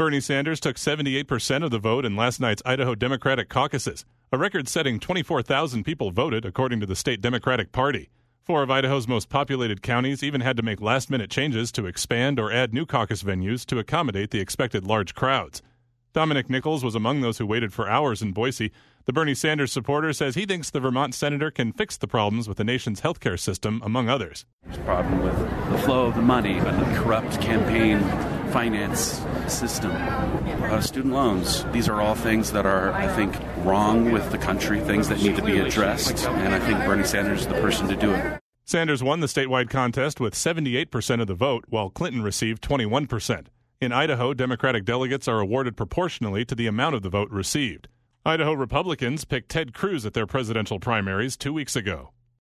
Bernie Sanders took 78% of the vote in last night's Idaho Democratic caucuses. A record-setting 24,000 people voted, according to the state Democratic Party. 4 of Idaho's most populated counties even had to make last-minute changes to expand or add new caucus venues to accommodate the expected large crowds. Dominic Nichols was among those who waited for hours in Boise. The Bernie Sanders supporter says he thinks the Vermont senator can fix the problems with the nation's healthcare system, among others. There's a problem with the flow of the money and the corrupt campaign finance system. Student loans. These are all things that are, I think, wrong with the country, things that need to be addressed, and I think Bernie Sanders is the person to do it. Sanders won the statewide contest with 78% of the vote, while Clinton received 21%. In Idaho, Democratic delegates are awarded proportionally to the amount of the vote received. Idaho Republicans picked Ted Cruz at their presidential primaries 2 weeks ago.